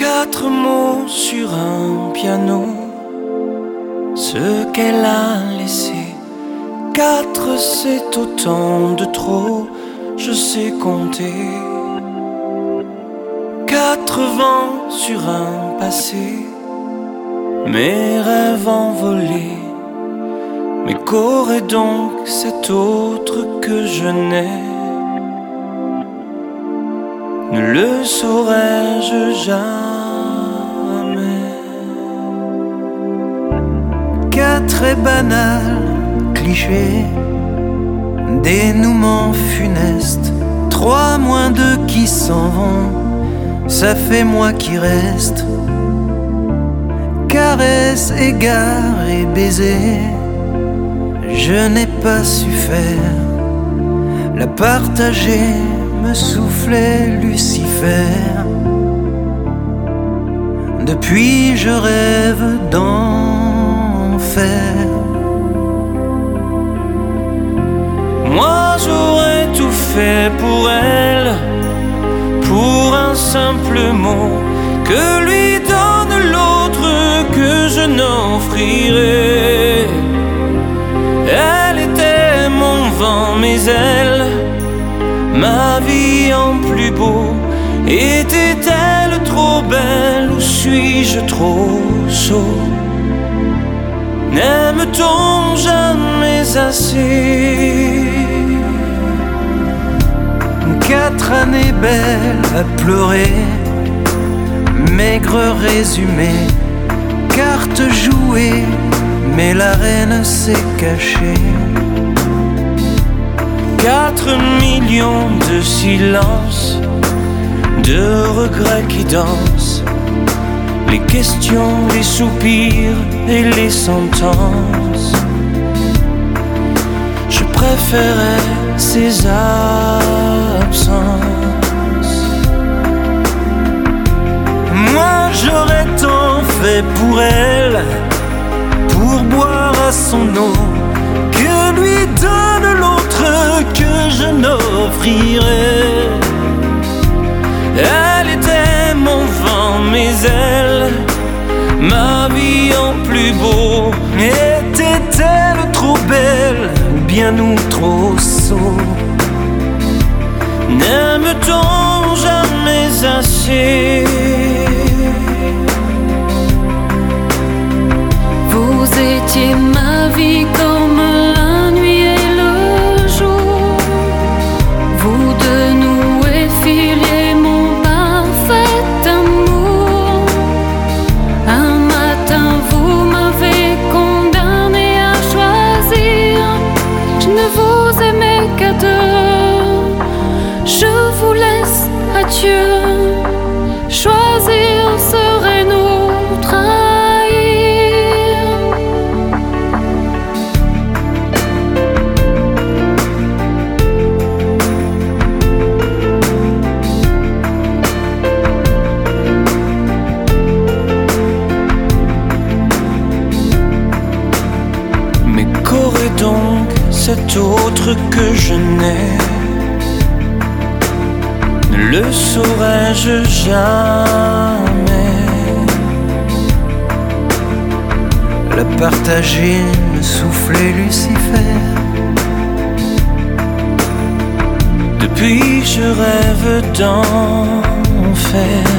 4 mots sur un piano, ce qu'elle a laissé. 4 c'est autant de trop, je sais compter. 4 vents sur un passé, mes rêves envolés. Mais qu'aurait donc cet autre que je n'ai? Ne le saurais-je jamais. 4 est banal, cliché, dénouement funeste. 3 moins 2 qui s'en vont, ça fait moi qui reste. Caresse, égard et baiser, je n'ai pas su faire. La partager me soufflait Lucifer. Depuis je rêve d'enfer. Moi j'aurais tout fait pour elle, pour un simple mot que lui donne l'autre que je n'offrirai. Elle était mon vent, mes ailes, ma vie en plus beau. Était-elle trop belle ou suis-je trop sot? N'aime-t-on jamais assez? 4 années belles à pleurer, maigre résumé, carte jouée, mais la reine s'est cachée. 4 millions de silences, de regrets qui dansent, les questions, les soupirs et les sentences. Je préférais ces absences. Moi j'aurais tant fait pour elle, pour boire à son eau, que lui donne l'autre que je n'offrirai. Elle était mon vent, mes ailes, ma vie en plus beau. Était-elle trop belle ou bien nous trop sots? N'aime-t-on jamais assez? Vous étiez ma vie comme la nuit et le jour. Vous deux noués filiez mon parfait amour. Un matin vous m'avez condamné à choisir. Je ne vous aimais qu'à deux. Je vous laisse à Dieu. Choisir serait nous trahir. Mais qu'aurait donc cet autre que je n'ai? Ne le saurais-je jamais. La partager me soufflait Lucifer. Depuis je rêve d'enfer.